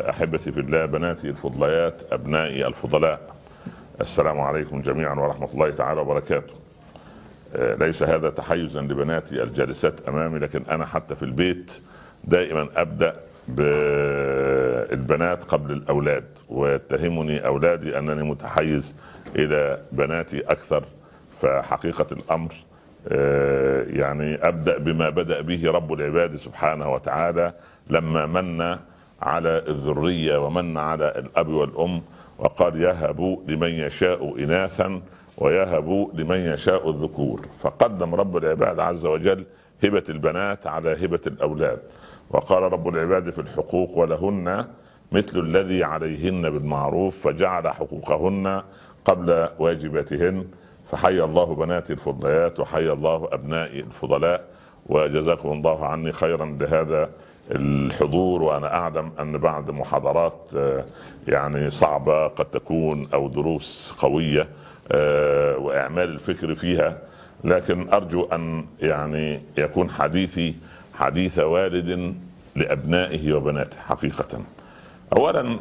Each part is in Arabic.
أحبتي في الله، بناتي الفضليات، أبنائي الفضلاء، السلام عليكم جميعا ورحمة الله تعالى وبركاته. ليس هذا تحيزا لبناتي الجالسات أمامي، لكن أنا حتى في البيت دائما أبدأ بالبنات قبل الأولاد، ويتهمني أولادي أنني متحيز إلى بناتي أكثر. فحقيقة الأمر يعني أبدأ بما بدأ به رب العباد سبحانه وتعالى لما من على الذرية ومن على الأب والأم، وقال يهب لمن يشاء إناثا ويهب لمن يشاء الذكور. فقدم رب العباد عز وجل هبة البنات على هبة الأولاد، وقال رب العباد في الحقوق ولهن مثل الذي عليهن بالمعروف، فجعل حقوقهن قبل واجباتهن. فحي الله بناتي الفضليات وحي الله أبنائي الفضلاء، وجزاكم الله عني خيرا لهذا الحضور. وأنا أعلم أن بعد محاضرات يعني صعبة قد تكون أو دروس قوية وإعمال الفكر فيها، لكن أرجو أن يعني يكون حديثي حديث والد لأبنائه وبناته. حقيقة أولا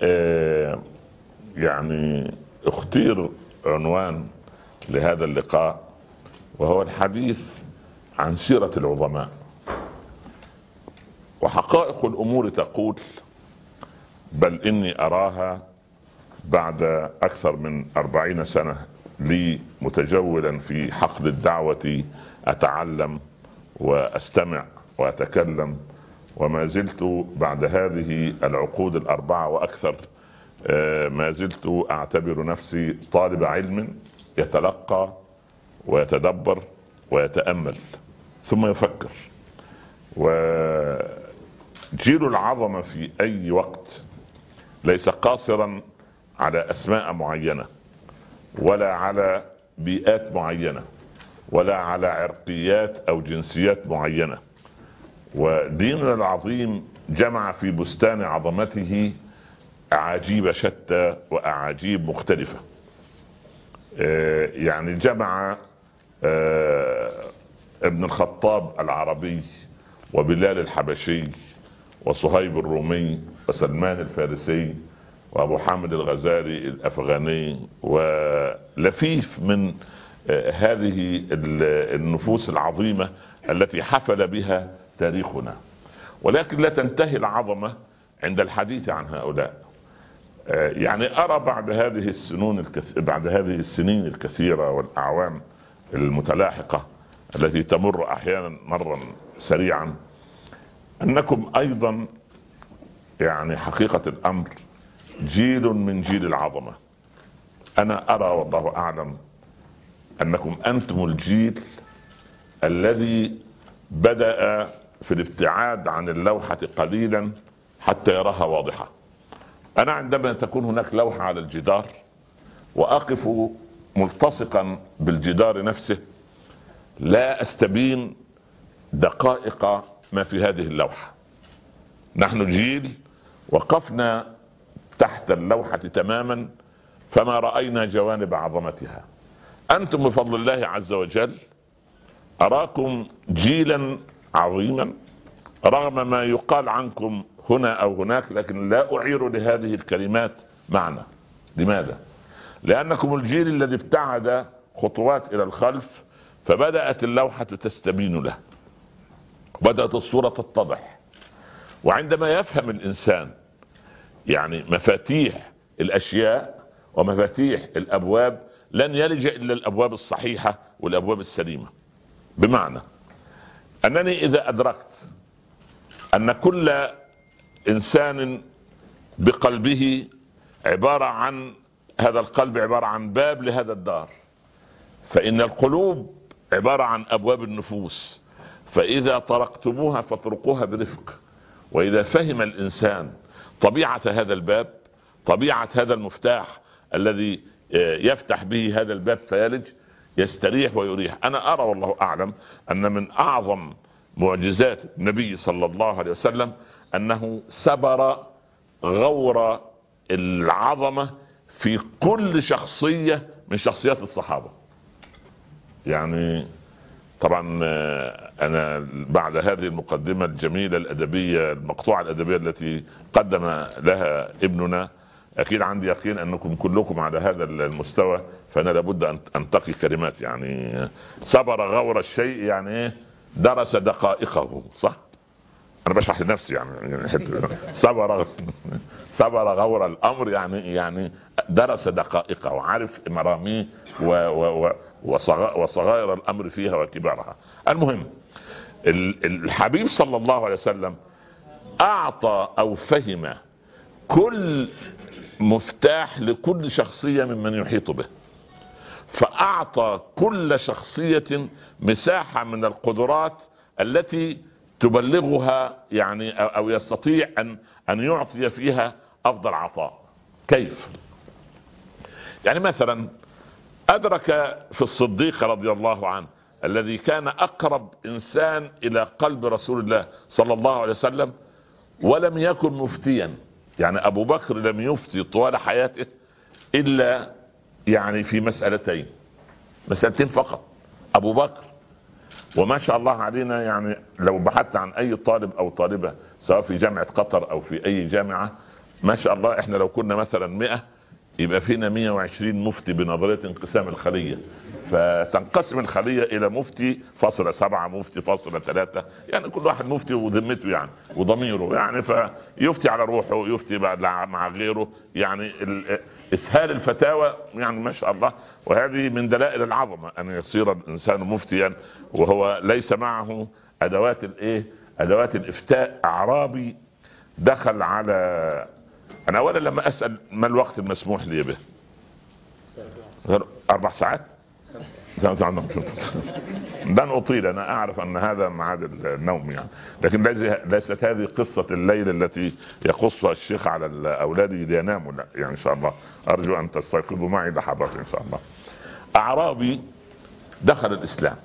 يعني اختير عنوان لهذا اللقاء، وهو الحديث عن سيرة العظماء. وحقائق الأمور تقول، بل إني أراها بعد أكثر من 40 سنة لي متجولا في حقل الدعوة، أتعلم وأستمع وأتكلم، وما زلت بعد هذه العقود 4 وأكثر ما زلت أعتبر نفسي طالب علم يتلقى ويتدبر ويتأمل ثم يفكر. وجيل العظمة في أي وقت ليس قاصرا على أسماء معينة، ولا على بيئات معينة، ولا على عرقيات أو جنسيات معينة. وديننا العظيم جمع في بستان عظمته أعاجيب شتى وأعاجيب مختلفة. يعني جمع ابن الخطاب العربي، وبلال الحبشي، وصهيب الرومي، وسلمان الفارسي، وابو حامد الغزالي الافغاني، ولفيف من هذه النفوس العظيمة التي حفل بها تاريخنا. ولكن لا تنتهي العظمة عند الحديث عن هؤلاء. يعني أرى بعد هذه السنين الكثيرة والأعوام المتلاحقة التي تمر أحيانا مرا سريعا، أنكم أيضا يعني حقيقة الأمر جيل من جيل العظمة. أنا أرى والله أعلم أنكم أنتم الجيل الذي بدأ في الابتعاد عن اللوحة قليلا حتى يراها واضحة. أنا عندما تكون هناك لوحة على الجدار وأقف ملتصقا بالجدار نفسه، لا أستبين دقائق ما في هذه اللوحة. نحن جيل وقفنا تحت اللوحة تماما، فما رأينا جوانب عظمتها. أنتم بفضل الله عز وجل أراكم جيلا عظيما، رغم ما يقال عنكم هنا أو هناك، لكن لا أعير لهذه الكلمات معنى. لماذا؟ لأنكم الجيل الذي ابتعد خطوات إلى الخلف، فبدأت اللوحة تستبين له، بدأت الصورة تتضح. وعندما يفهم الإنسان يعني مفاتيح الأشياء ومفاتيح الأبواب، لن يلجأ إلا الأبواب الصحيحة والأبواب السليمة. بمعنى أنني إذا أدركت أن كل إنسان بقلبه عبارة عن هذا القلب عبارة عن باب لهذا الدار، فإن القلوب عبارة عن أبواب النفوس، فإذا طرقتموها فاطرقوها برفق. وإذا فهم الإنسان طبيعة هذا الباب، طبيعة هذا المفتاح الذي يفتح به هذا الباب فيلج، يستريح ويريح. أنا أرى والله أعلم أن من أعظم معجزات النبي صلى الله عليه وسلم أنه سبر غور العظمة في كل شخصية من شخصيات الصحابة. يعني طبعا انا بعد هذه المقدمة الجميلة الادبية المقطوعة الادبية التي قدم لها ابننا، اكيد عندي يقين انكم كلكم على هذا المستوى، فانا لابد ان انتقي كلمات. يعني صبر غور الشيء يعني ايه؟ درس دقائقه، صح؟ انا بشرح لنفسي يعني صبر غور الامر، يعني درس دقائقه وعارف مراميه وصغائر الامر فيها وكبارها. المهم الحبيب صلى الله عليه وسلم اعطى او فهم كل مفتاح لكل شخصية ممن يحيط به، فأعطى كل شخصية مساحة من القدرات التي تبلغها يعني أو يستطيع أن يعطي فيها أفضل عطاء. كيف؟ يعني مثلا أدرك في الصديق رضي الله عنه الذي كان أقرب إنسان إلى قلب رسول الله صلى الله عليه وسلم ولم يكن مفتيا. يعني ابو بكر لم يفتي طوال حياته الا يعني في مسألتين فقط، ابو بكر. وما شاء الله علينا، يعني لو بحثت عن اي طالب او طالبة سواء في جامعة قطر او في اي جامعة، ما شاء الله احنا لو كنا مثلا 100 يبقى فينا 120 مفتي بنظرية انقسام الخلية. فتنقسم الخلية الى مفتي فاصلة 7، مفتي فاصلة 3، يعني كل واحد مفتي وذمته يعني وضميره، يعني فيفتي على روحه، يفتي مع غيره، يعني اسهال الفتاوى يعني ما شاء الله. وهذه من دلائل العظمة ان يصير الانسان مفتيا وهو ليس معه ادوات الافتاء. اعرابي دخل على، انا اولا لما اسال ما الوقت المسموح لي به؟ 4 ساعات. لن اطيل، انا اعرف ان هذا ميعاد النوم يعني، لكن ليست هذه قصة الليل التي يقصها الشيخ على الاولاد ليناموا، لا يعني ان شاء الله ارجو ان تستيقظوا معي لحظات ان شاء الله. اعرابي دخل الاسلام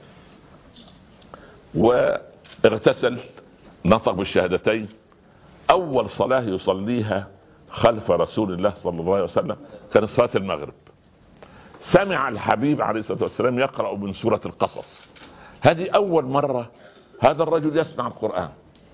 واغتسل، نطق بالشهادتين، اول صلاة يصليها خلف رسول الله صلى الله عليه وسلم كانت صلاة المغرب. سمع الحبيب عليه الصلاة والسلام يقرأ من سورة القصص. هذه أول مرة هذا الرجل يسمع القرآن.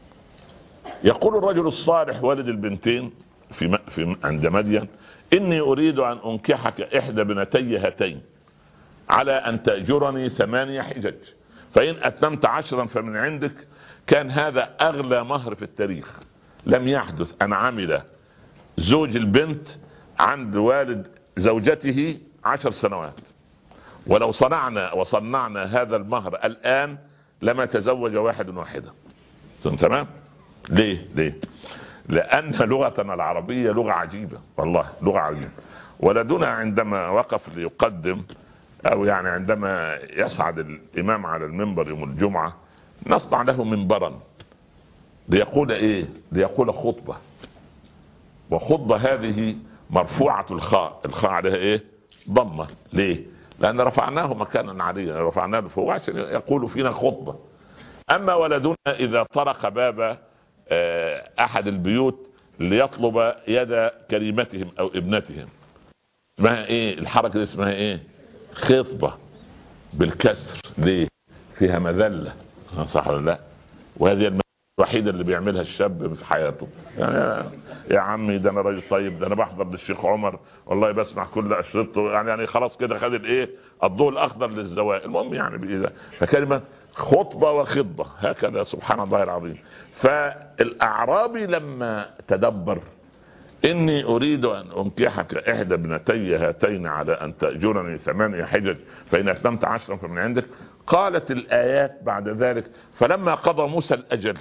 يقول الرجل الصالح والد البنتين عند مدين: إني أريد أن أنكحك إحدى بنتي هاتين على أن تأجرني 8 حجج، فإن أتممت 10 فمن عندك. كان هذا أغلى مهر في التاريخ، لم يحدث أن عمل زوج البنت عند والد زوجته 10 سنوات. ولو صنعنا هذا المهر الآن لما تزوج واحدة. تمام؟ ليه؟ لأن لغتنا العربية لغة عجيبة، والله لغة عجيبة. ولدنا عندما وقف ليقدم، أو يعني عندما يصعد الإمام على المنبر يوم الجمعة، نصنع له منبرا ليقول ليقول خطبة. وخطبة هذه مرفوعة الخاء عليها ضمة. ليه؟ لأن رفعناه مكانا عليا، رفعناه فوق عشان يقول فينا خطبة. أما ولدنا إذا طرق باب أحد البيوت ليطلب يد كريمتهم أو ابنتهم، اسمها الحركة اسمها خطبة بالكسر. ليه؟ فيها مذلة، صح ولا لا؟ وهذه الوحيدة اللي بيعملها الشاب في حياته. يعني يا عمي ده انا راجل طيب، ده انا بحضر للشيخ عمر والله بسمع كل اشرطه، يعني خلاص كده خد الضوء الاخضر للزواج. المهم يعني فكلمة خطبة وخطبة هكذا، سبحان الله العظيم. فالاعرابي لما تدبر: إني أريد أن أنكحك إحدى ابنتي هاتين على أن تأجرني 8 حجج فإن أتممت 10 فمن عندك. قالت الآيات بعد ذلك: فلما قضى موسى الأجل.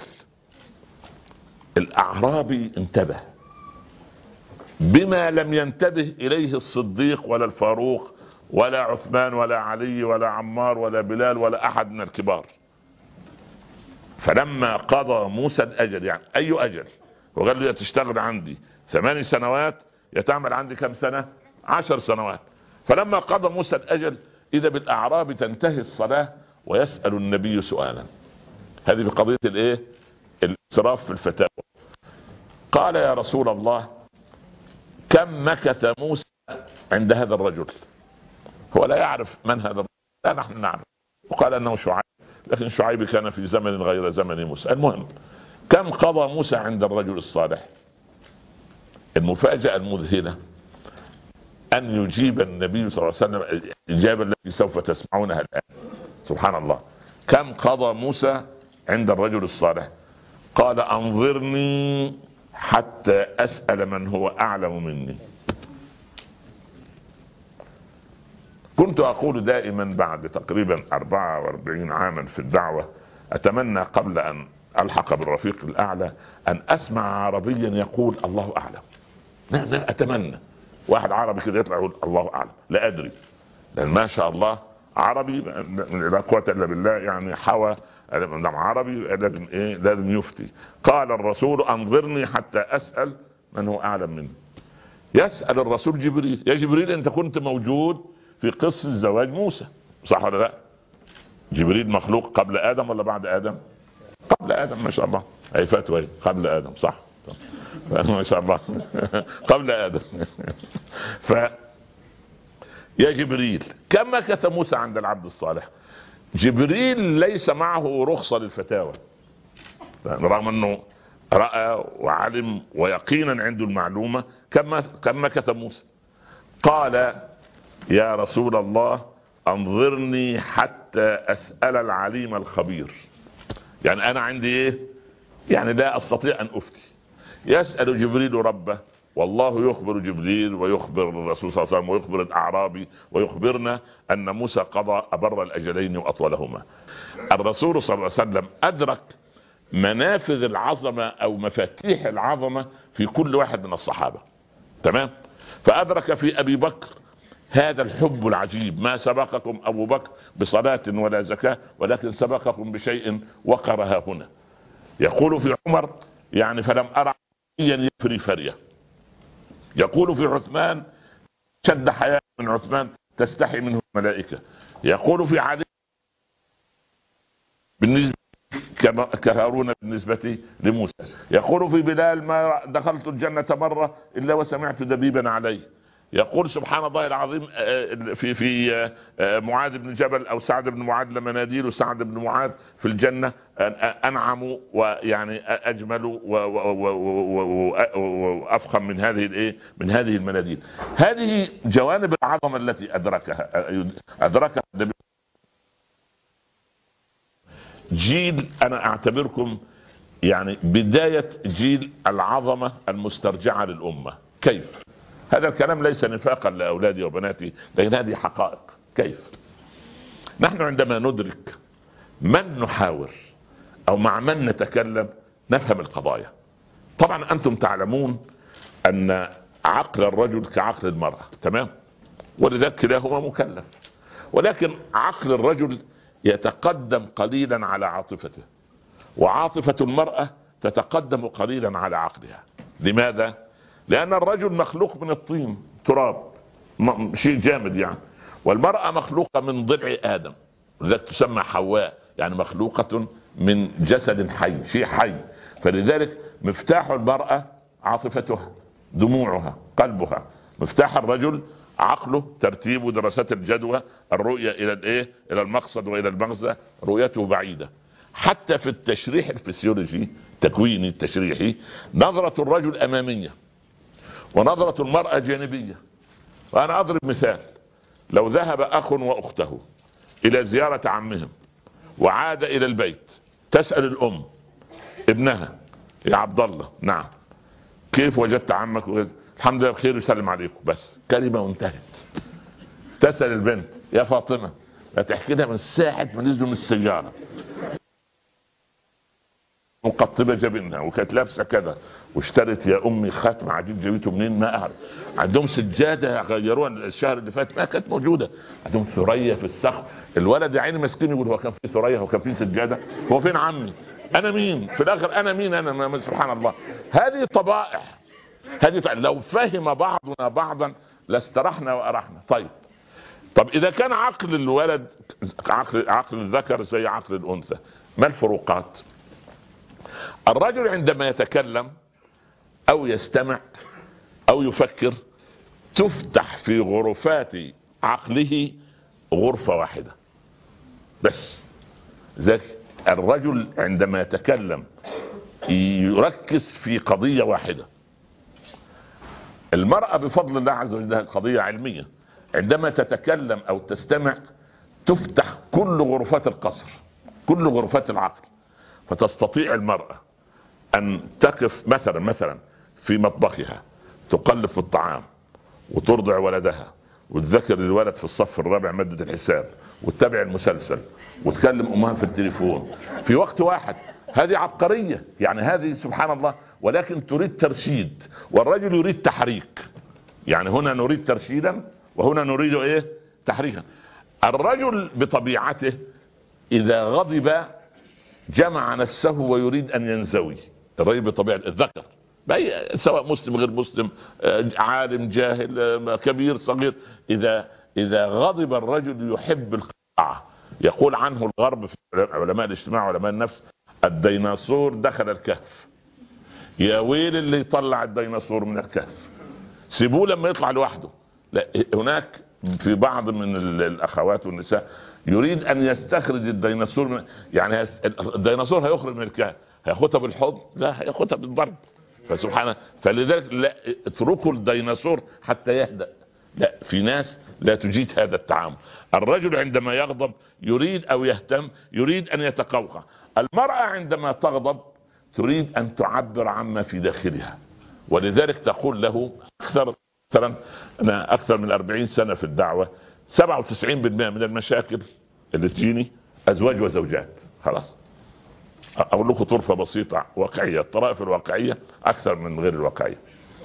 الأعرابي انتبه بما لم ينتبه إليه الصديق ولا الفاروق ولا عثمان ولا علي ولا عمار ولا بلال ولا أحد من الكبار. فلما قضى موسى الأجل، يعني أي أجل، وقال له: تشتغل عندي 8 سنوات، يتعمل عندي كم سنة؟ 10 سنوات. فلما قضى موسى الأجل إذا بالأعراب تنتهي الصلاة ويسأل النبي سؤالا. هذه بقضية الإسراف في الفتاوى. قال: يا رسول الله، كم مكث موسى عند هذا الرجل؟ هو لا يعرف من هذا الرجل، لا نحن نعرف. وقال أنه شعيب. لكن شعيب كان في زمن غير زمن موسى. المهم، كم قضى موسى عند الرجل الصالح؟ المفاجأة المذهلة أن يجيب النبي صلى الله عليه وسلم الإجابة التي سوف تسمعونها الآن. سبحان الله. كم قضى موسى عند الرجل الصالح؟ قال: أنظرني حتى أسأل من هو أعلم مني. كنت أقول دائما بعد تقريبا 44 عاما في الدعوة، أتمنى قبل أن ألحق بالرفيق الأعلى أن أسمع عربيا يقول الله أعلم. أتمنى واحد عربي كده يطلع يقول الله أعلم. لا أدري، لأن ما شاء الله عربي لا قوة إلا بالله، يعني حوى عربي لازم لازم يفتي. قال الرسول: أنظرني حتى أسأل من هو أعلم مني. يسأل الرسول جبريل: يا جبريل، أنت كنت موجود في قصة زواج موسى، صح ولا لا؟ جبريل مخلوق قبل آدم ولا بعد آدم؟ قبل آدم، ما شاء الله. أي فتوى، قبل آدم، صح ما شاء الله. قبل آدم. يا جبريل، كم مكث موسى عند العبد الصالح؟ جبريل ليس معه رخصة للفتاوى، رغم أنه رأى وعلم ويقينا عنده المعلومة. كم مكث موسى؟ قال: يا رسول الله، أنظرني حتى أسأل العليم الخبير. يعني أنا عندي إيه؟ يعني لا أستطيع أن أفتي. يسأل جبريل ربه، والله يخبر جبريل ويخبر الرسول صلى الله عليه وسلم ويخبر الأعرابي ويخبرنا أن موسى قضى أبر الأجلين وأطولهما. الرسول صلى الله عليه وسلم أدرك منافذ العظمة أو مفاتيح العظمة في كل واحد من الصحابة، تمام؟ فأدرك في أبي بكر هذا الحب العجيب. ما سبقكم أبو بكر بصلاة ولا زكاة، ولكن سبقكم بشيء وقرها هنا. يقول في عمر: يعني فلم أرى يفري فرية. يقول في عثمان: شد حياة من عثمان تستحي منه الملائكة. يقول في علي: بالنسبة كهارون بالنسبة لموسى. يقول في بلال: ما دخلت الجنة مرة إلا وسمعت دبيبا عليه. يقول سبحان الله العظيم في معاذ بن جبل او سعد بن معاذ، لما مناديل سعد بن معاذ في الجنة انعم ويعني اجمل وافخم من هذه من هذه المناديل. هذه جوانب العظمة التي ادركها جيل. انا اعتبركم يعني بداية جيل العظمة المسترجعة للأمة. كيف؟ هذا الكلام ليس نفاقا لأولادي وبناتي، لكن هذه حقائق. كيف؟ نحن عندما ندرك من نحاور أو مع من نتكلم نفهم القضايا. طبعا أنتم تعلمون أن عقل الرجل كعقل المرأة، تمام؟ ولذلك كلاهما مكلف، ولكن عقل الرجل يتقدم قليلا على عاطفته، وعاطفة المرأة تتقدم قليلا على عقلها. لماذا؟ لأن الرجل مخلوق من الطين، تراب، شيء جامد يعني، والمرأة مخلوقة من ضلع آدم، لذلك تسمى حواء، يعني مخلوقة من جسد حي، شيء حي. فلذلك مفتاح المرأة عاطفتها، دموعها، قلبها. مفتاح الرجل عقله، ترتيبه، دراسات الجدوى، الرؤية إلى المقصد وإلى المغزى، رؤيته بعيدة. حتى في التشريح الفسيولوجي التكويني التشريحي، نظرة الرجل أمامية ونظرة المرأة جانبية. وأنا أضرب مثال: لو ذهب أخ وأخته إلى زيارة عمهم وعاد إلى البيت، تسأل الأم ابنها: يا عبد الله، نعم، كيف وجدت عمك؟ الحمد لله بخير، يسلم عليكم، بس كلمة وانتهت. تسأل البنت: يا فاطمة، لا تحكي لها من ساعة ما نزلوا من السيارة مقطبة جبينها وكانت لابسة كذا، واشترت يا امي خاتم عجيب جبيته منين ما اعرف، عندهم سجادة غيروها الشهر اللي فات ما كانت موجودة، عندهم ثريا في السقف. الولد يا عيني مسكين يقول: هو كان في ثريا؟ هو كان في سجادة؟ هو فين عمي؟ انا مين في الاخر؟ انا مين؟ انا سبحان الله. هذه طبائع، لو فهم بعضنا بعضا لاسترحنا وارحنا. طب اذا كان عقل الولد عقل الذكر زي عقل الانثى، ما الفروقات؟ الرجل عندما يتكلم او يستمع او يفكر تفتح في غرفات عقله غرفة واحدة بس. ذكي. الرجل عندما يتكلم يركز في قضية واحدة. المرأة بفضل الله عز وجل قضية علمية، عندما تتكلم أو تستمع تفتح كل غرفات القصر، كل غرفات العقل، فتستطيع المرأة أن تقف مثلا في مطبخها تقلب في الطعام وترضع ولدها وتذكر الولد في الصف الرابع مادة الحساب وتتابع المسلسل وتكلم أمها في التليفون في وقت واحد. هذه عبقرية، يعني هذه سبحان الله، ولكن تريد ترشيد والرجل يريد تحريك. يعني هنا نريد ترشيدا وهنا نريد ايه؟ تحريكا. الرجل بطبيعته إذا غضب جمع نفسه ويريد أن ينزوي. الرجل بطبيعة الذكر سواء مسلم غير مسلم، عالم جاهل، كبير صغير، إذا غضب الرجل يحب القاعة. يقول عنه الغرب في علماء الاجتماع وعلماء النفس: الديناصور دخل الكهف، يا ويل اللي يطلع الديناصور من الكهف، سيبوه لما يطلع لوحده. لا، هناك في بعض من الأخوات والنساء يريد أن يستخرج الديناصور من، يعني الديناصور هيخرج من الكهف، هياخدها بالحضن؟ لا، هياخدها بالضرب. فسبحانه، فلذلك لا، اتركوا الديناصور حتى يهدأ. لا، في ناس لا تجيد هذا التعامل. الرجل عندما يغضب يريد أو يهتم، يريد أن يتقوقع. المرأة عندما تغضب تريد أن تعبر عما في داخلها، ولذلك تقول له مثلا أنا أكثر من 40 سنة في الدعوة، 97% من المشاكل اللي تجيني أزواج وزوجات. خلاص، أقول لكم طرفة بسيطة واقعية، الطرائف الواقعية أكثر من غير الواقعية.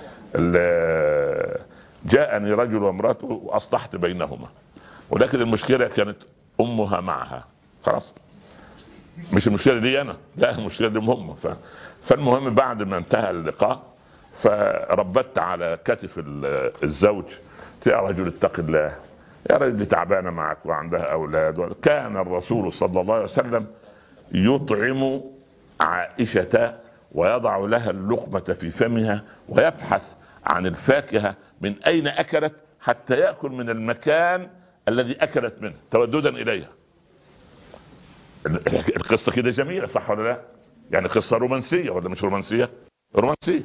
جاءني رجل وامرأته وأصلحت بينهما، ولكن المشكلة كانت أمها معها. خلاص، مش المشكلة دي أنا، لا، المشكلة دي هم. فالمهم بعد ما انتهى اللقاء فربت على كتف الزوج: يا رجل اتق الله، يا رجل دي تعبانة معك وعندها أولاد. كان الرسول صلى الله عليه وسلم يطعم عائشة ويضع لها اللقمة في فمها ويبحث عن الفاكهة من أين أكلت حتى يأكل من المكان الذي أكلت منه توددا إليها. القصة كده جميلة، صح ولا لا؟ يعني قصة رومانسية ولا مش رومانسية؟ رومانسية.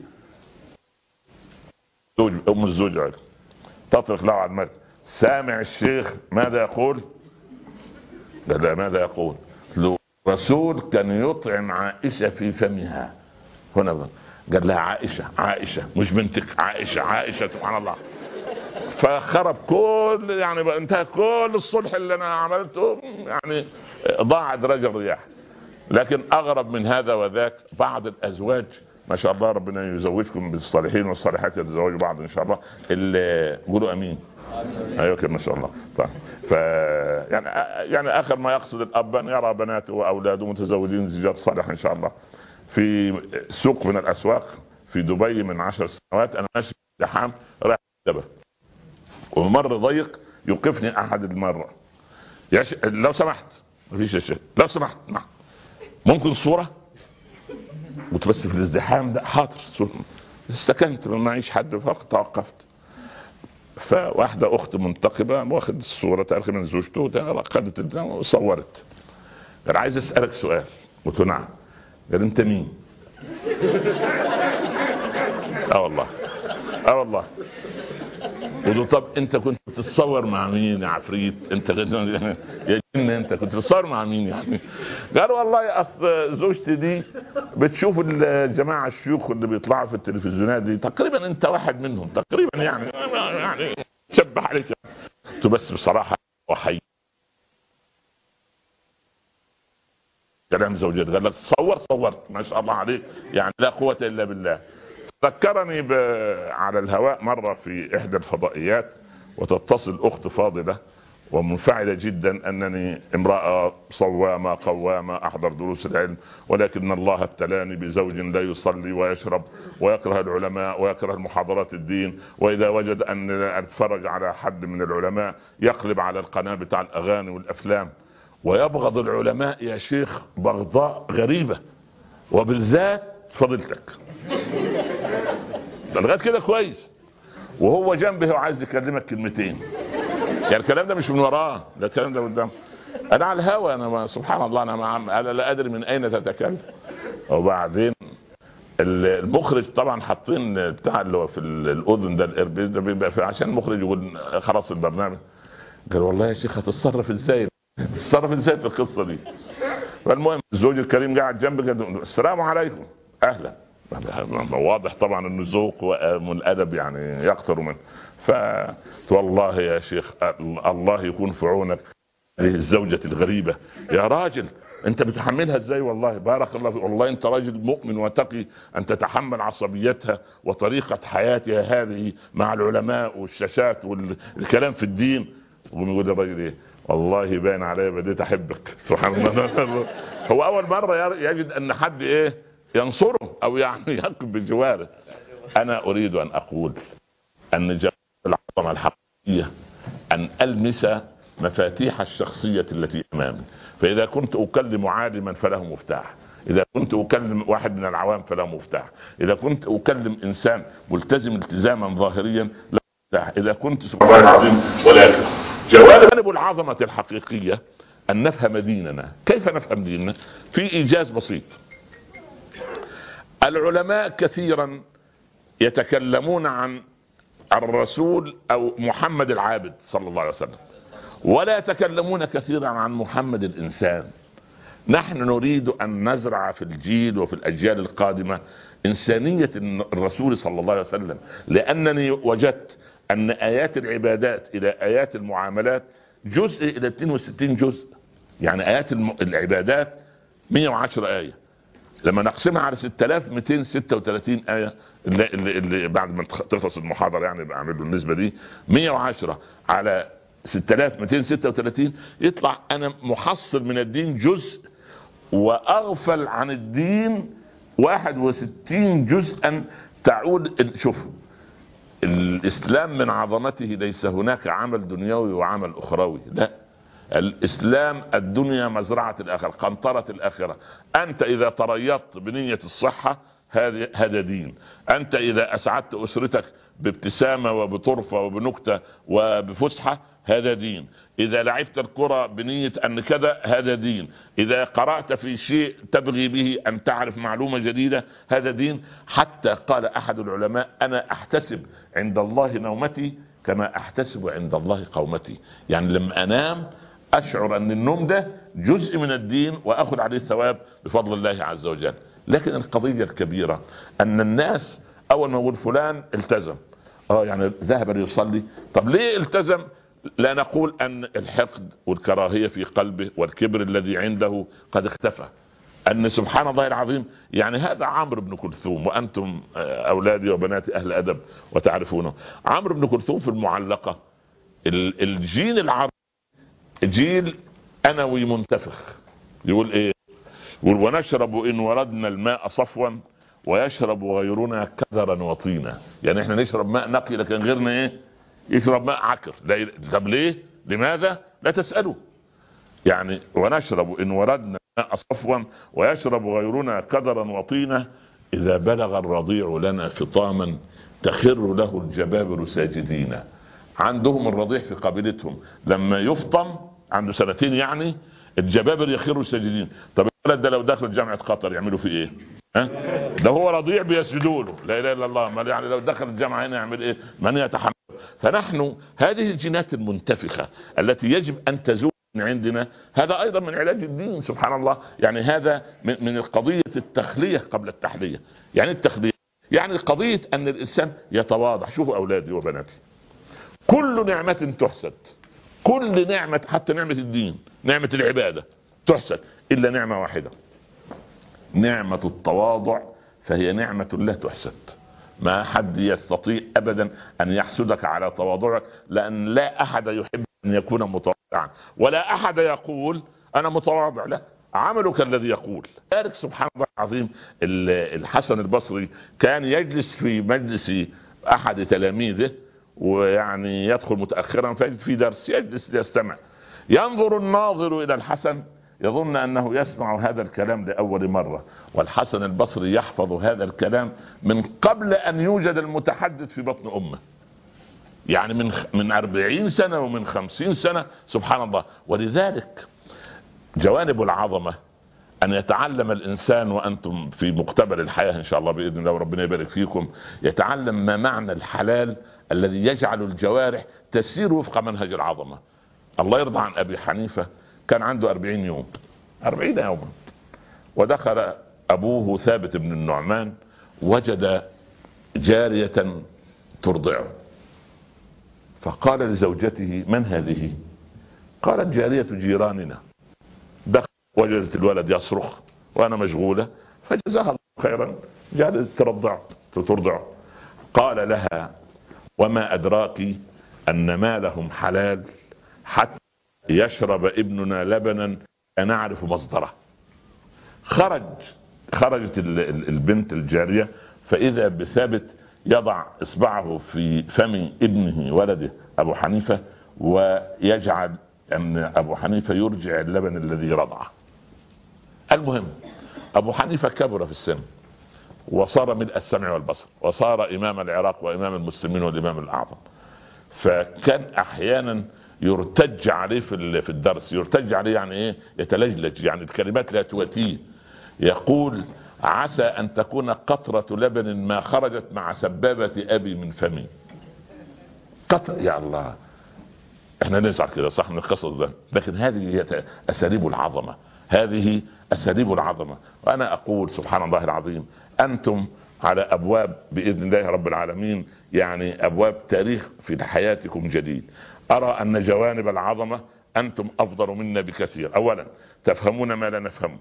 أم الزوج تطرق له على المرء: سامع الشيخ ماذا يقول؟ قال لا، ماذا يقول؟ الرسول كان يطعم عائشة في فمها. هنا قال لها: عائشة مش بنتك، عائشة سبحان الله. فخرب كل، يعني انتهى كل الصلح اللي انا عملته، يعني ضاع درج الرياح. لكن اغرب من هذا وذاك، بعض الازواج ما شاء الله، ربنا يزوجكم بالصالحين والصالحات يتزوجوا بعض ان شاء الله، اللي قولوا امين. ايوه كده ما شاء الله. طيب، يعني اخر ما يقصد الاب ان يرى بناته واولاده متزوجين زوجات صالحه ان شاء الله. في سوق من الاسواق في دبي من 10 سنوات انا ماشي في زحام رايح دبي، وممر ضيق يوقفني احد المرة: لو سمحت، مفيش شيء، لو سمحت ممكن صورة؟ قلت بس في الازدحام ده حاضر. استكنت ما معيش حد توقفت. فواحدة اخت منتقبة واخد الصورة تقريبا من زوجته، اخذت وصورت. قال: عايز اسألك سؤال. قلت له: نعم. قال: انت مين؟ والله قلت له: طب انت كنت بتتصور مع مين يا عفريت؟ انت يا جن، انت كنت بتتصور مع مين يعني؟ قال: والله اصل زوجتي دي بتشوف الجماعه الشيوخ اللي بيطلعوا في التلفزيونات دي، تقريبا انت واحد منهم تقريبا، يعني شبه عليك. قلت بس بصراحه وحي كلام زوجتي. قال لك: صورت ما شاء الله عليك، يعني لا قوه الا بالله. ذكرني على الهواء مرة في إحدى الفضائيات وتتصل أخت فاضلة ومنفعلة جدا أنني امرأة صوامة قوامة أحضر دروس العلم، ولكن الله ابتلاني بزوج لا يصلي ويشرب ويكره العلماء ويكره المحاضرات الدين، وإذا وجد أن أتفرج على حد من العلماء يقلب على القناة بتاع الأغاني والأفلام، ويبغض العلماء يا شيخ بغضاء غريبة، وبالذات فضيلتك. لغايه كده كويس، وهو جنبه وعايز يكلمك كلمتين، يعني الكلام ده مش من وراه، ده الكلام ده قدام. انا على الهوا، انا سبحان الله انا لا ادري من اين تتكلم. وبعدين المخرج طبعا حاطين بتاع اللي هو في الاذن ده الايربيس ده بيبقى عشان المخرج يقول خلاص البرنامج. قال والله يا شيخ هتتصرف ازاي؟ تتصرف ازاي في القصه دي؟ فالمهم الزوج الكريم قاعد جنبي قال السلام عليكم اهلا. واضح طبعا انه ذوق والادب يعني يقطر منه. والله يا شيخ الله يكون في عونك هذه الزوجة الغريبة. يا راجل انت بتحملها ازاي؟ والله بارك الله فيك، والله انت راجل مؤمن وتقي ان تتحمل عصبيتها وطريقة حياتها هذه مع العلماء والشاشات والكلام في الدين. ويقول الراجل ايه؟ والله باين علي بديت احبك. سبحان الله. هو اول مرة يجد ان حد ايه ينصره او يعني يقف بجواره. انا اريد ان اقول ان جواب العظمة الحقيقية ان المس مفاتيح الشخصية التي امامي. فاذا كنت اكلم عالما فله مفتاح، اذا كنت اكلم واحد من العوام فله مفتاح، اذا كنت اكلم انسان ملتزم التزاما ظاهريا له مفتاح، اذا كنت سبحان الله العظيم. ولكن جوانب العظمة الحقيقية ان نفهم ديننا. كيف نفهم ديننا؟ في ايجاز بسيط. العلماء كثيرا يتكلمون عن الرسول او محمد العابد صلى الله عليه وسلم، ولا يتكلمون كثيرا عن محمد الانسان. نحن نريد ان نزرع في الجيل وفي الاجيال القادمة انسانية الرسول صلى الله عليه وسلم، لانني وجدت ان ايات العبادات الى ايات المعاملات جزء الى 62 جزء. يعني ايات العبادات 110 آية، لما نقسمها على 6236 آية اللي بعد ما تخلص المحاضرة يعني بعمل له النسبة دي 110 على 6236 يطلع انا محصل من الدين جزء، واغفل عن الدين 61 جزءا تعود. شوف الاسلام من عظمته ليس هناك عمل دنيوي وعمل اخروي، لا، الاسلام الدنيا مزرعة الاخرة، قنطرة الاخرة. انت اذا تريضت بنية الصحة هذا دين. انت اذا اسعدت اسرتك بابتسامة وبطرفة وبنكتة وبفسحة هذا دين. اذا لعبت الكرة بنية ان كذا هذا دين. اذا قرأت في شيء تبغي به ان تعرف معلومة جديدة هذا دين. حتى قال احد العلماء انا احتسب عند الله نومتي كما احتسب عند الله قومتي. يعني لما انام اشعر ان النوم ده جزء من الدين واخذ عليه الثواب بفضل الله عز وجل. لكن القضية الكبيرة ان الناس اول ما يقول فلان التزم يعني ذهب ليصلي. طب ليه التزم؟ لا نقول ان الحقد والكراهية في قلبه والكبر الذي عنده قد اختفى. ان سبحان الله العظيم يعني هذا عمرو بن كلثوم، وانتم اولادي وبناتي اهل ادب وتعرفونه. عمرو بن كلثوم في المعلقة الجيل العربي جيل انوي منتفخ. يقول ايه؟ يقول ونشرب ان وردنا الماء صفوا ويشرب غيرنا كدرا وطينا. يعني احنا نشرب ماء نقي لكن غيرنا ايه؟ يشرب ماء عكر. طب ليه؟ لماذا؟ لا تسألوا. يعني ونشرب ان وردنا الماء صفوا ويشرب غيرنا كدرا وطينا. اذا بلغ الرضيع لنا فطاما تخر له الجبابر ساجدين. عندهم الرضيع في قبيلتهم لما يفطم عنده سنتين يعني الجبابر يخروا ساجدين. طب الولد ده لو دخل جامعة قطر يعملوا فيه ايه؟ ها؟ ده هو رضيع بيسجدوا له لا اله الا الله. يعني لو دخل الجامعة هنا يعمل ايه؟ من يتحمل؟ فنحن هذه الجينات المنتفخة التي يجب ان تزول من عندنا. هذا ايضا من علاج الدين سبحان الله. يعني هذا من القضية التخلية قبل التحلية. يعني التخلية يعني قضية ان الانسان يتواضع. شوفوا اولادي وبناتي، كل نعمة تحسد، كل نعمة حتى نعمة الدين نعمة العبادة تحسد إلا نعمة واحدة، نعمة التواضع، فهي نعمة لا تحسد. ما حد يستطيع أبدا أن يحسدك على تواضعك، لأن لا أحد يحب أن يكون متواضعا، ولا أحد يقول أنا متواضع، لا، عملك الذي يقول. ذلك سبحان الله العظيم الحسن البصري كان يجلس في مجلس أحد تلاميذه، ويعني يدخل متأخرا فيجد في درس يجلس ليستمع. ينظر الناظر إلى الحسن يظن أنه يسمع هذا الكلام لأول مرة، والحسن البصري يحفظ هذا الكلام من قبل أن يوجد المتحدث في بطن أمه. يعني من 40 سنة ومن 50 سنة سبحان الله. ولذلك جوانب العظمة أن يتعلم الإنسان، وأنتم في مقتبل الحياة إن شاء الله بإذن الله وربنا يبارك فيكم، يتعلم ما معنى الحلال الذي يجعل الجوارح تسير وفق منهج العظمة. الله يرضى عن أبي حنيفة، كان عنده 40 يوم، 40 يوما، ودخل أبوه ثابت بن النعمان وجد جارية ترضعه، فقال لزوجته: من هذه؟ قالت: جارية جيراننا. دخل وجدت الولد يصرخ وأنا مشغولة، فجزاها الله خيرا، جالت ترضع. قال لها: وما أدراك أن مالهم حلال حتى يشرب ابننا لبنا لا نعرف مصدره. خرجت البنت الجارية، فإذا بثابت يضع إصبعه في فم ابنه ولده أبو حنيفة، ويجعل أن أبو حنيفة يرجع اللبن الذي رضعه. المهم أبو حنيفة كبر في السن وصار ملء السمع والبصر، وصار إمام العراق وإمام المسلمين والإمام الأعظم. فكان أحيانا يرتج عليه في الدرس، يرتج عليه يعني إيه؟ يتلجلج، يعني الكلمات لا تواتيه. يقول: عسى أن تكون قطرة لبن ما خرجت مع سبابة أبي من فمي. قطرة، يا الله، احنا نزعل كده صح من القصص ده، لكن هذه هي أساليب العظمة، هذه أساليب العظمة. وأنا أقول سبحان الله العظيم، أنتم على أبواب بإذن الله رب العالمين، يعني أبواب تاريخ في حياتكم جديد. أرى أن جوانب العظمة أنتم أفضل منا بكثير. أولا تفهمون ما لا نفهمه،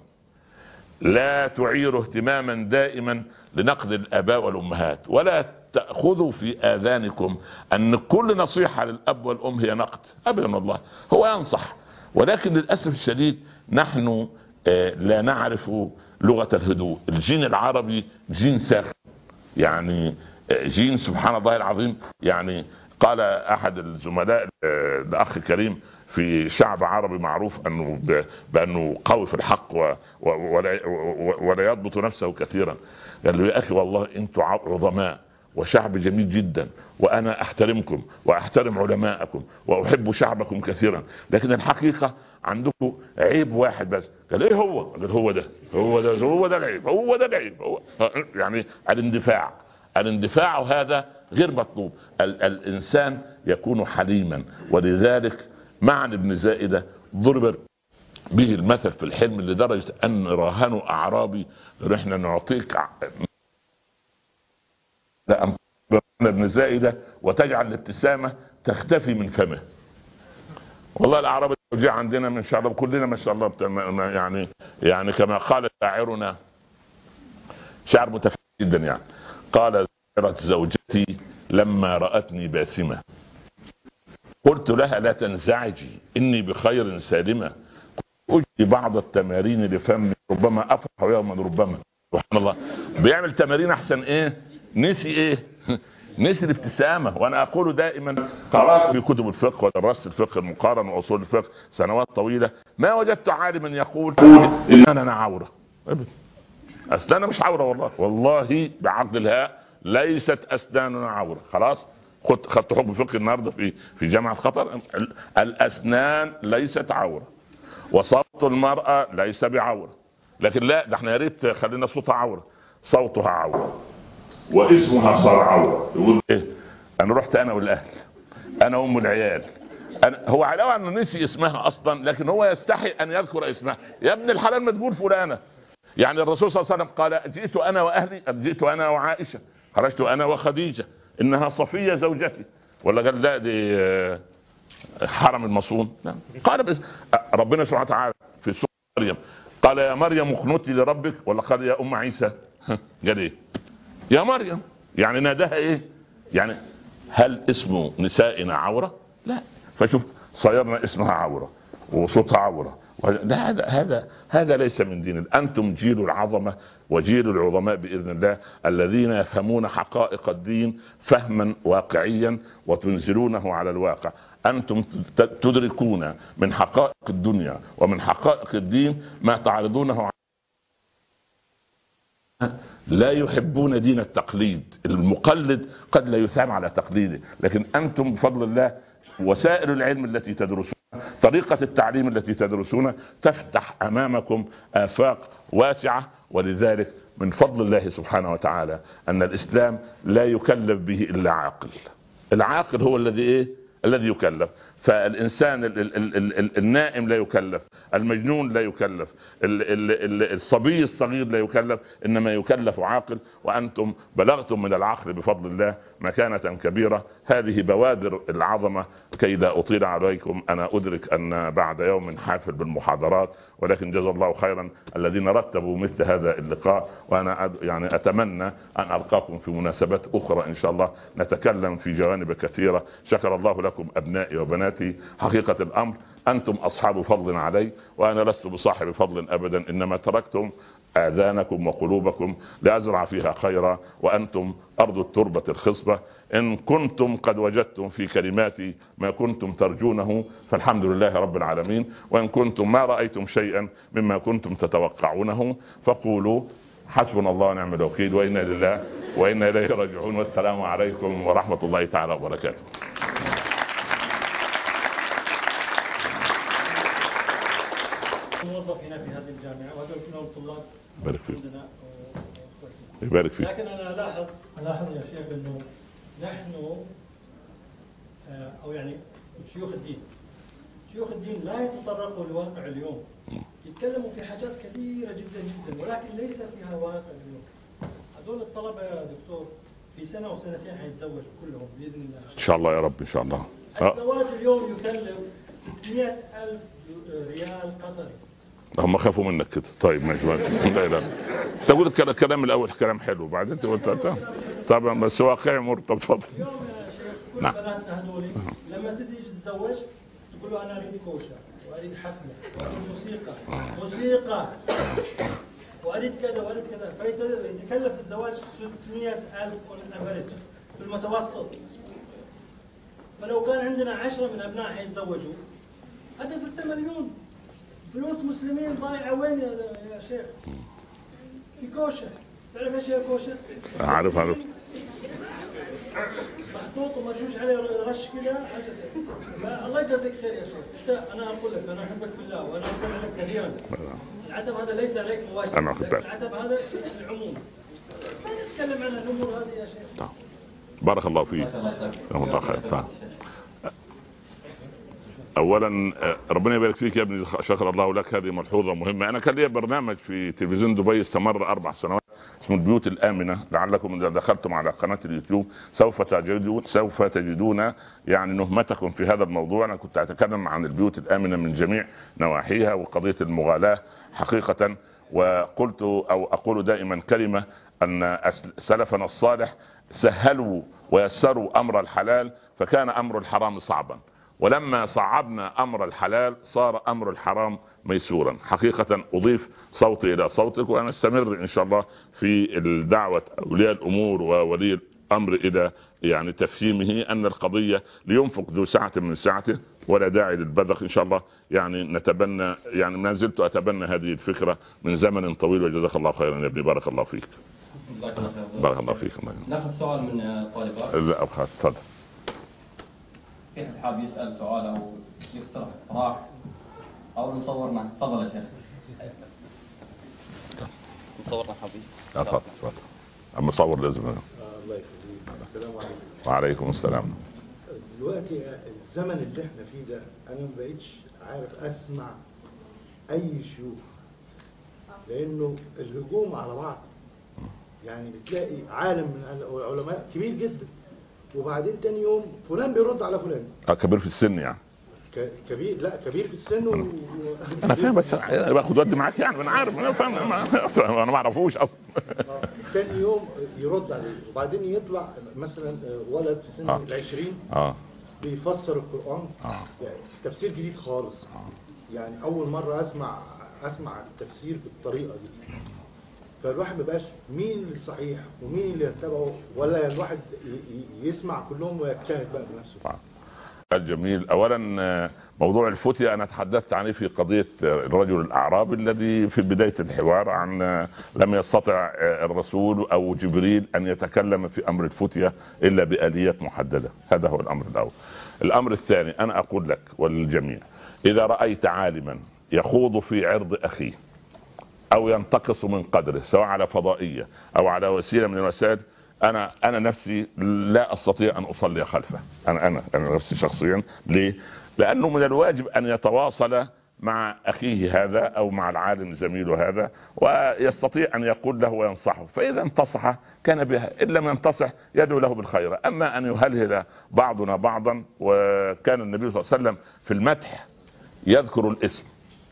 لا تعيروا اهتماما دائما لنقد الآباء والأمهات، ولا تأخذوا في آذانكم أن كل نصيحة للأب والأم هي نقد، أبدا والله، هو ينصح، ولكن للأسف الشديد نحن لا نعرف لغة الهدوء. الجين العربي جين ساخن، يعني جين سبحان الله العظيم. يعني قال أحد الزملاء الأخ كريم في شعب عربي معروف بأنه قوي في الحق ولا يضبط نفسه كثيرا، قال له: يا أخي والله أنتم عظماء وشعب جميل جدا، وأنا أحترمكم وأحترم علماءكم وأحب شعبكم كثيرا، لكن الحقيقة عندكم عيب واحد بس. قال: ايه هو؟ قال: هو ده العيب، هو ده العيب، يعني الاندفاع هذا غير مطلوب. الانسان يكون حليما، ولذلك معنى ابن زائدة ضرب به المثل في الحلم لدرجة ان راهنوا اعرابي: احنا نعطيك ابن زائدة وتجعل الابتسامة تختفي من فمه. والله الاعرابي جاء عندنا من شاء الله كلنا ما شاء الله، يعني كما قال شاعرنا، شعر متفائل جدا، يعني قال: ذكرت زوجتي لما رأتني باسمة، قلت لها: لا تنزعجي إني بخير سالمة، أجري بعض التمارين لفمي ربما أفرح يوما ربما. سبحان الله، بيعمل تمارين أحسن. إيه نسي؟ إيه نسي الابتسامة. وأنا أقول دائما، قرأت في كتب الفقه ودرست الفقه المقارن وأصول الفقه سنوات طويلة، ما وجدت عالما يقول إن أنا عورة. أسناننا مش عورة، والله بعقد الهاء ليست أسناننا عورة. خلاص، خدت حكم فقه النهارده في جامعة خطر، الأسنان ليست عورة، وصوت المرأة ليس بعورة. لكن لا، ده احنا يا ريت خلينا صوتها عورة، صوتها عورة واسمها صار عورة. يقول ايه؟ انا رحت انا والاهل، انا ام العيال، هو علاوه انه نسي اسمها اصلا، لكن هو يستحي ان يذكر اسمها. يا ابن الحلال ما تقول فلانة. يعني الرسول صلى الله عليه وسلم قال: جئت انا واهلي، جئت انا وعائشة، خرجت انا وخديجة، انها صفية زوجتي، ولا قال لا دي حرم المصون؟ لا، قال بس ربنا سبحانه وتعالى في سورة مريم قال: يا مريم اقنتي لربك، ولا قال يا ام عيسى؟ قال ايه؟ يا مريم، يعني ناداها ايه؟ يعني هل اسم نسائنا عورة؟ لا. فشوف، صيرنا اسمها عورة وصوتها عورة. لا، هذا ليس من دين. انتم جيل العظمة وجيل العظماء باذن الله، الذين يفهمون حقائق الدين فهما واقعيا وتنزلونه على الواقع. انتم تدركون من حقائق الدنيا ومن حقائق الدين ما تعرضونه. لا يحبون دين التقليد، المقلد قد لا يثاب على تقليده، لكن انتم بفضل الله وسائل العلم التي تدرسون طريقة التعليم التي تدرسونها تفتح أمامكم آفاق واسعة. ولذلك من فضل الله سبحانه وتعالى أن الإسلام لا يكلف به إلا عاقل. العاقل هو الذي يكلف. فالإنسان النائم لا يكلف، المجنون لا يكلف، الصبي الصغير لا يكلف، إنما يكلف عاقل. وأنتم بلغتم من العقل بفضل الله مكانة كبيرة. هذه بوادر العظمة. كي لا أطيل عليكم، أنا أدرك أن بعد يوم حافل بالمحاضرات، ولكن جزا الله خيرا الذين رتبوا مثل هذا اللقاء. وأنا يعني أتمنى أن ألقاكم في مناسبات أخرى إن شاء الله نتكلم في جوانب كثيرة. شكر الله لكم أبنائي وبناتي. حقيقة الأمر أنتم أصحاب فضل علي، وأنا لست بصاحب فضل أبدا، إنما تركتم آذانكم وقلوبكم لأزرع فيها خيرا، وأنتم أرض التربة الخصبة. إن كنتم قد وجدتم في كلماتي ما كنتم ترجونه فالحمد لله رب العالمين، وإن كنتم ما رأيتم شيئا مما كنتم تتوقعونه فقولوا حسبنا الله ونعم الوكيل، وإنا لله وإنا إليه راجعون. والسلام عليكم ورحمة الله تعالى وبركاته. موظف هنا في هذه الجامعة وهذول كلهم طلاب. يبارك فيك. يبارك فيك. لكن أنا ألاحظ يا شيخ إنه نحن أو يعني شيوخ الدين لا يتطرقوا لواقع اليوم. يتكلموا في حاجات كثيرة جدا جدا ولكن ليس فيها واقع اليوم. هذول الطلبة يا دكتور في سنة وسنتين حيتزوجوا كلهم بإذن الله. إن شاء الله يا رب إن شاء الله. الزواج اليوم يكلف 600,000 ريال قطري. هم خافوا منك كده. طيب ماشي. لا لا تقول الكلام الاول كلام حلو بعدين انت قلت طبعا بس واقعي مرتبط. تفضل. اليوم يا شيخ كل بناتنا هذول لما تيجي تتزوج تقول له انا اريد كوشه واريد حفله واريد موسيقى واريد كذا واريد كذا. فيتكلف الزواج 600,000 افريج في المتوسط. فلو كان عندنا 10 من ابناء حيتزوجوا هذا 6 مليون فلوس مسلمين ضايعه. وين يا شيخ؟ في كوشه. تعرف ايش هي كوشه؟ عارف محطوط ومرشوش عليه رش كذا. الله يجزيك خير يا شيخ. انا اقول لك انا احبك بالله وانا استمع لك كثيرا. العتب هذا ليس عليك مباشره، العتب هذا العموم. ما نتكلم عن الامور هذه يا شيخ. بارك الله فيك. الله خير. اولا ربنا يبارك فيك يا ابني. شكر الله لك. هذه ملحوظه مهمه. انا كان لي برنامج في تلفزيون دبي استمر 4 سنوات اسمه البيوت الامنه. لعلكم اذا دخلتم على قناه اليوتيوب سوف تجدون يعني نهمتكم في هذا الموضوع. انا كنت اتكلم عن البيوت الامنه من جميع نواحيها وقضيه المغالاه حقيقه. وقلت او اقول دائما كلمه ان سلفنا الصالح سهلوا ويسروا امر الحلال فكان امر الحرام صعبا، ولما صعبنا امر الحلال صار امر الحرام ميسورا. حقيقة اضيف صوتي الى صوتك وانا استمر ان شاء الله في الدعوة اولياء الامور وولي الامر الى يعني تفهيمه ان القضية لينفق ذو سعة من سعته ولا داعي للبذخ ان شاء الله. يعني نتبنى يعني ما زلت اتبنى هذه الفكرة من زمن طويل. وجزاك الله خيرا يا ابني. بارك الله فيك. بارك الله فيك. ناخذ سؤال من طالبات. لا أبخاذ. تفضل. كيف حاب يسأل سؤال أو يقترح اقتراح أو المصور معك؟ تفضل يا شيخ. مصورنا حبيبي. تفضل. المصور لازم. الله يخليك. السلام عليكم. وعليكم السلام. دلوقتي الزمن اللي احنا فيه ده انا ما بقتش عارف اسمع اي شيوخ، لانه الهجوم على بعض. يعني بتلاقي عالم من العلماء كبير جدا وبعدين تاني يوم فلان بيرد على فلان. كبير في السن يعني. كبير. لا كبير في السن انا فاهم بس باخد ودي معاك يعني. انا عارف انا فاهم. انا ما اعرفوش اصلا. تاني يوم يرد عليه وبعدين يطلع مثلا ولد في سن ال20 بيفسر القرآن يعني تفسير جديد خالص. يعني اول مرة اسمع التفسير بالطريقة دي. فالواحد مبقاش مين الصحيح ومين اللي يتبعه، ولا الواحد يسمع كلهم ويجتهد بقى بنفسه. الجميل. اولا موضوع الفتية انا تحدثت عنه في قضية الرجل الاعرابي الذي في بداية الحوار عن لم يستطع الرسول او جبريل ان يتكلم في امر الفتية الا بآليات محددة. هذا هو الامر الاول. الامر الثاني انا اقول لك وللجميع إذا رأيت عالما يخوض في عرض أخيه أو ينتقص من قدره سواء على فضائية أو على وسيلة من الوسائل، أنا نفسي لا أستطيع أن أصلي خلفه. أنا نفسي شخصيا. ليه؟ لأنه من الواجب أن يتواصل مع أخيه هذا أو مع العالم زميله هذا ويستطيع أن يقول له وينصحه، فإذا انتصح كان بها، إن لم ينتصح يدعو له بالخير. أما أن يهلهل بعضنا بعضا، وكان النبي صلى الله عليه وسلم في المدح يذكر الاسم،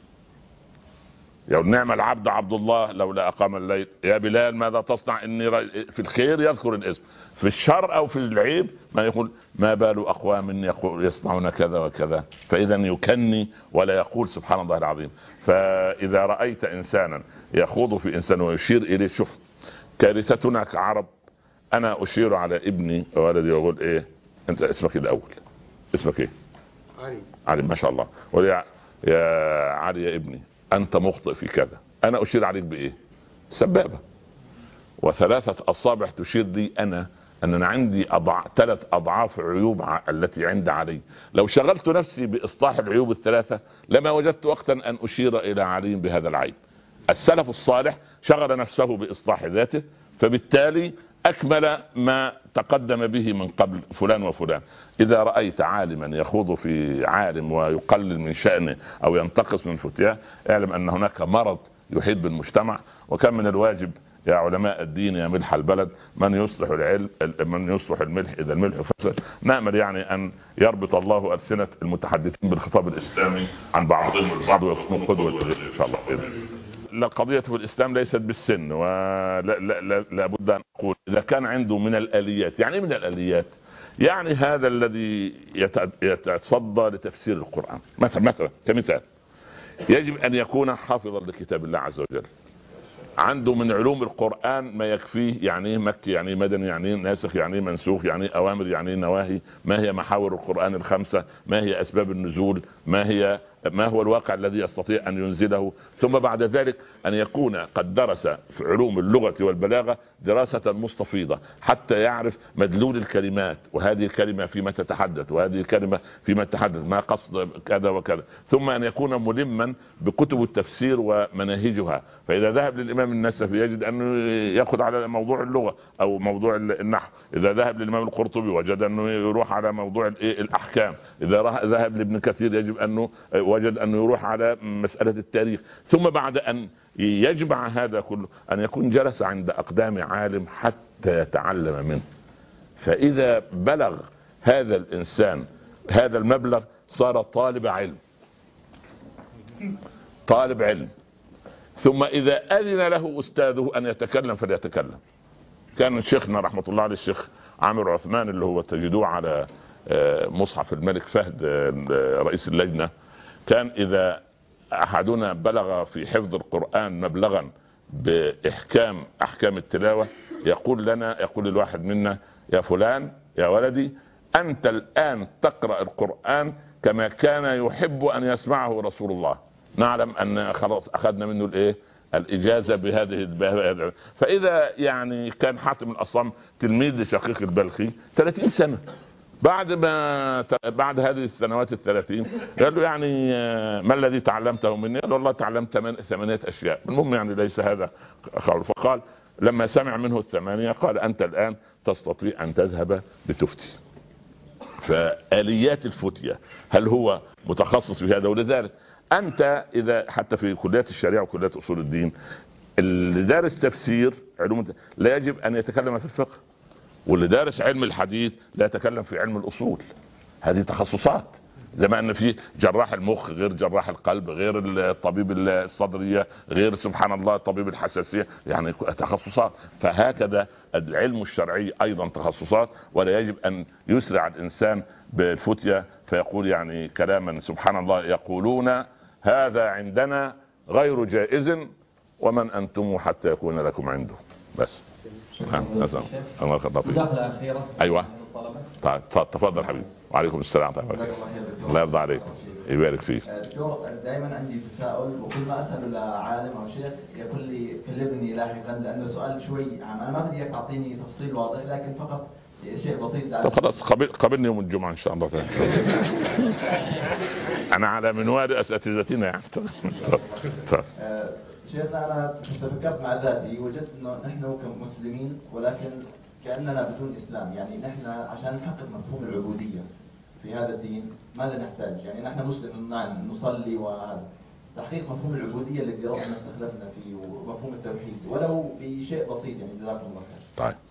يا نعم العبد عبد الله لولا أقام الليل، يا بلال ماذا تصنع، إني في الخير يذكر الاسم، في الشر أو في العيب ما يقول ما بال أقوام يصنعون كذا وكذا، فإذا يكني ولا يقول سبحان الله العظيم. فإذا رأيت إنسانا يخوض في إنسان ويشير إليه، شوف كارثتنا كعرب، أنا أشير على ابني وولدي وأقول إيه أنت اسمك الأول، اسمك إيه؟ علي ما شاء الله. يا علي يا ابني أنت مخطئ في كذا، أنا أشير عليك بإيه؟ سبابة وثلاثة أصابع تشير لي أننا عندي 3 أضعاف عيوب التي عند علي. لو شغلت نفسي بإصلاح العيوب الثلاثة لما وجدت وقتا أن أشير إلى علي بهذا العيب. السلف الصالح شغل نفسه بإصلاح ذاته، فبالتالي أكمل ما تقدم به من قبل فلان وفلان. إذا رأيت عالما يخوض في عالم ويقلل من شأنه أو ينتقص من فتياه، اعلم أن هناك مرض يحيط بالمجتمع. وكان من الواجب يا علماء الدين يا ملح البلد من يصلح العلم من يصلح الملح إذا الملح فسد. نأمل يعني أن يربط الله ألسنة المتحدثين بالخطاب الإسلامي عن بعضهم البعض ويكونوا قدوة إن شاء الله. القضية في الإسلام ليست بالسن، ولا بد أن أقول إذا كان عنده من الآليات. يعني من الآليات يعني هذا الذي يتصدى لتفسير القرآن مثلا كمثال يجب أن يكون حافظا لكتاب الله عز وجل، عنده من علوم القرآن ما يكفيه، يعني مكي يعني مدني يعني ناسخ يعني منسوخ يعني أوامر يعني نواهي، ما هي محاور القرآن ال5، ما هي أسباب النزول، ما هو الواقع الذي يستطيع أن ينزله. ثم بعد ذلك أن يكون قد درس في علوم اللغة والبلاغة دراسة مستفيضة حتى يعرف مدلول الكلمات، وهذه الكلمة فيما تتحدث وهذه الكلمة فيما تتحدث، ما قصد كذا وكذا. ثم أن يكون ملما بكتب التفسير ومناهجها. فإذا ذهب للإمام النسفي يجد أنه يأخذ على موضوع اللغة أو موضوع النحو، إذا ذهب للإمام القرطبي وجد أنه يروح على موضوع الأحكام، إذا ذهب لابن كثير يجب أنه وجد أنه يروح على مسألة التاريخ. ثم بعد أن يجمع هذا كله أن يكون جلس عند أقدام عالم حتى يتعلم منه. فإذا بلغ هذا الإنسان هذا المبلغ صار طالب علم. ثم إذا أذن له أستاذه أن يتكلم فليتكلم. كان شيخنا رحمة الله عليه الشيخ عامر عثمان اللي هو تجدوه على مصحف الملك فهد رئيس اللجنة، كان إذا أحدنا بلغ في حفظ القرآن مبلغا أحكام التلاوة يقول الواحد منا يا فلان يا ولدي أنت الآن تقرأ القرآن كما كان يحب أن يسمعه رسول الله. نعلم أن خلاص أخذنا منه الإجازة بهذه. فإذا يعني كان حاتم الأصم تلميذ لشقيق البلخي 30 سنة، بعد هذه السنوات 30 قال له يعني ما الذي تعلمته مني؟ قال والله تعلمت 8 أشياء. المهم يعني ليس هذا خالص. فقال لما سمع منه 8 قال أنت الآن تستطيع أن تذهب لتفتي. فآليات الفتية هل هو متخصص في هذا؟ ولذلك أنت إذا حتى في كليات الشريعة وكليات أصول الدين اللي دارس تفسير علوم لا يجب أن يتكلم في الفقه، واللي دارس علم الحديث لا يتكلم في علم الأصول. هذه تخصصات، زي ما أن في جراح المخ غير جراح القلب غير الطبيب الصدرية غير سبحان الله طبيب الحساسية، يعني تخصصات. فهكذا العلم الشرعي أيضا تخصصات، ولا يجب أن يسرع الإنسان بالفتية فيقول يعني كلاما سبحان الله يقولون هذا عندنا غير جائز ومن أنتم حتى يكون لكم عنده. بس الله يخليك. مداخلة أخيرة. أيوة تفضل حبيبي. وعليكم السلام. الله يرضى عليك يبارك فيك. دكتور دائما عندي تساؤل، وكل ما اسال عالم او شيخ يقول لي كلمني لاحقا لانه سؤال شوي عام. انا ما بدي اياك تعطيني تفصيل واضح لكن فقط شيء بسيط. طب خلاص قابلني يوم الجمعة إن شاء الله. انا على منوال اساتذتنا يعني. شيخنا انا تفكرت مع ذاتي وجدت انه نحن كمسلمين ولكن كاننا بدون اسلام، يعني نحن عشان نحقق مفهوم العبوديه في هذا الدين ماذا نحتاج؟ يعني نحن مسلم نعم نصلي وهذا تحقيق مفهوم العبوديه الذي ربنا استخلفنا فيه ومفهوم التوحيد ولو بشيء بسيط يعني جزاكم الله خير. طيب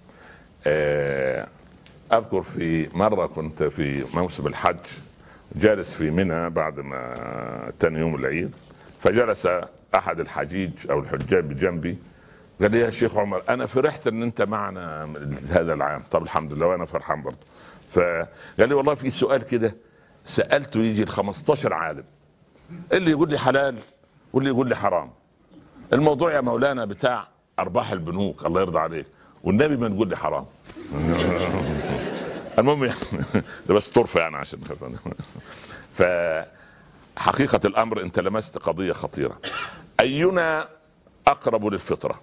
اذكر في مره كنت في موسم الحج جالس في منى بعد ما تاني يوم العيد، فجلس احد الحجيج او الحجاج بجنبي قال لي يا شيخ عمر انا فرحت ان انت معنا هذا العام. طب الحمد لله وانا فرحان برضه. فقال لي والله في سؤال كده سالته يجي ال 15 عالم، اللي يقول لي حلال واللي يقول لي حرام. الموضوع يا مولانا بتاع ارباح البنوك الله يرضى عليك، والنبي ما نقول لي حرام. المهم يعني ده بس طرفه يعني عشان فحقيقه الامر انت لمست قضيه خطيره. اينا اقرب للفطره؟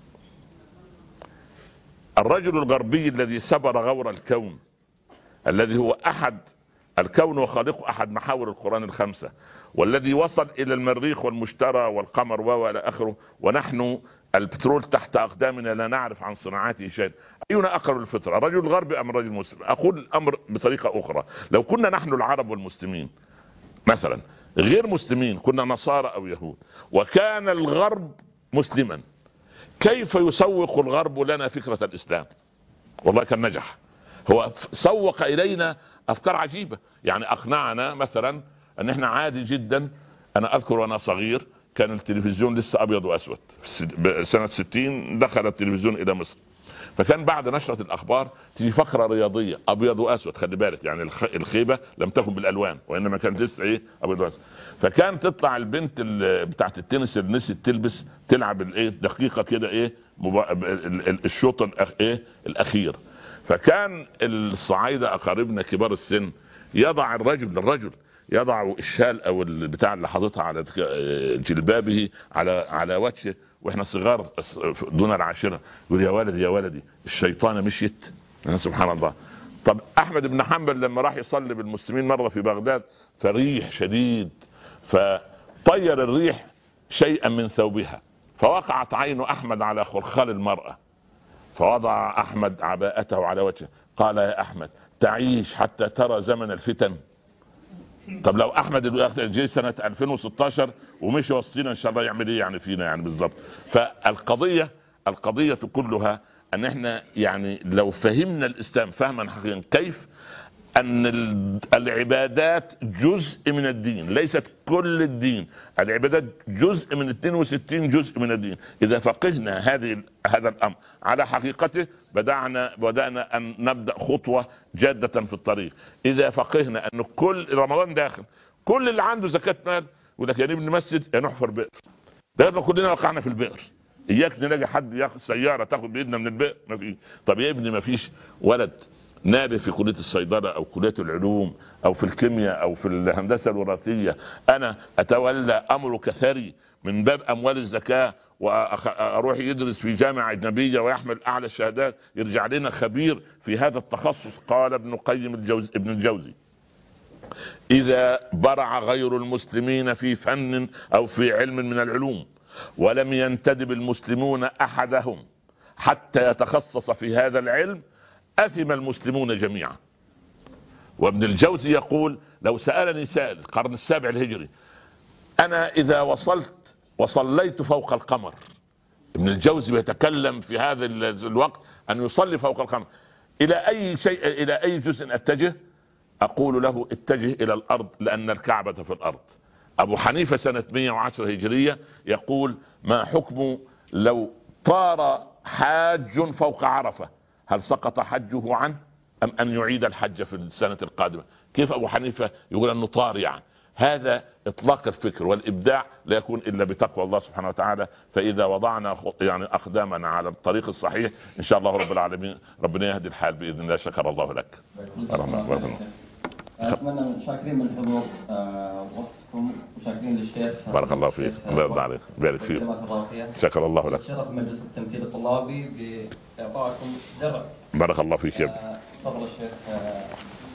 الرجل الغربي الذي سبر غور الكون، الذي هو احد الكون وخالقه احد محاور القرآن الخمسة، والذي وصل الى المريخ والمشتري والقمر والى اخره، ونحن البترول تحت اقدامنا لا نعرف عن صناعاته شيء. اينا اقرب للفطره؟ الرجل الغربي ام الرجل المسلم؟ اقول الامر بطريقه اخرى، لو كنا نحن العرب والمسلمين مثلا غير مسلمين، كنا نصارى او يهود، وكان الغرب مسلما، كيف يسوق الغرب لنا فكرة الاسلام؟ والله كان نجح. هو سوق الينا افكار عجيبة، يعني اقنعنا مثلا ان احنا عادي جدا. انا اذكر وانا صغير كان التلفزيون لسه ابيض واسود، سنة 60 دخل التلفزيون الى مصر، فكان بعد نشرة الاخبار تيجي فقرة رياضية ابيض واسود، خلي بالك يعني الخيبة لم تكن بالالوان وانما كانت لسه ايه ابيض واسود. فكان تطلع البنت بتاعت التنس اللي نسيت تلبس تلعب الايه دقيقة كده ايه الشوط الاخير. فكان الصعايدة اقاربنا كبار السن يضع الرجل يضع الشال او البتاع اللي حاططها على جلبابه على وجهه واحنا صغار دون العاشرة، يقول يا ولدي يا ولدي الشيطانة مشيت. سبحان الله. طب احمد بن حنبل لما راح يصلي بالمسلمين مرة في بغداد فريح شديد، فطير الريح شيئا من ثوبها، فوقعت عين احمد على خلخال المرأة، فوضع احمد عباءته على وجهه قال يا احمد تعيش حتى ترى زمن الفتن. طب لو احمد جه سنة 2016 ومشي وسطينا ان شاء الله يعمل ايه يعني فينا يعني بالظبط؟ فالقضية كلها ان احنا يعني لو فهمنا الاسلام فهما حقيقيا كيف ان العبادات جزء من الدين، ليست كل الدين، العبادات جزء من 62 جزء من الدين. اذا فقهنا هذا الامر على حقيقته بدأنا ان نبدأ خطوة جادة في الطريق. اذا فقهنا ان كل رمضان داخل كل اللي عنده زكاة مال يقول لك يا نبني مسجد يا نحفر بئر، ده كلنا وقعنا في البئر. اياك نلاقي حد ياخد سيارة تاخد بايدنا من البئر، ما في. طب يا ابني ما فيش ولد نابه في كلية الصيدلة او كلية العلوم او في الكيمياء او في الهندسة الوراثية انا اتولى امر كثري من باب اموال الزكاة واروح يدرس في جامعة اجنبية ويحمل اعلى الشهادات يرجع لنا خبير في هذا التخصص؟ قال ابن قيم ابن الجوزي اذا برع غير المسلمين في فن او في علم من العلوم ولم ينتدب المسلمون احدهم حتى يتخصص في هذا العلم أثم المسلمون جميعا. وابن الجوزي يقول لو سألني سائل القرن السابع الهجري أنا إذا وصليت فوق القمر، ابن الجوزي يتكلم في هذا الوقت أن يصلي فوق القمر، إلى أي شيء إلى أي جزء أتجه؟ أقول له اتجه إلى الأرض لأن الكعبة في الأرض. أبو حنيفة سنة 110 هجرية يقول ما حكم لو طار حاج فوق عرفة هل سقط حجه عنه أم أن يعيد الحج في السنة القادمة؟ كيف أبو حنيفة يقول أنه طار يعني؟ هذا إطلاق الفكر والإبداع لا يكون إلا بتقوى الله سبحانه وتعالى. فإذا وضعنا يعني أقدامنا على الطريق الصحيح إن شاء الله رب العالمين ربنا يهدي الحال بإذن الله. شكر الله لك. أتمنى شاكرين من الحضور وقتكم وشاكرين للشيخ. بارك الله فيك. الله يرضى عليك. بارك فيك. شكر الله لك. شرف مجلس التمثيل الطلابي بإعطائكم درع. بارك الله فيك يا ابني. تفضل الشيخ.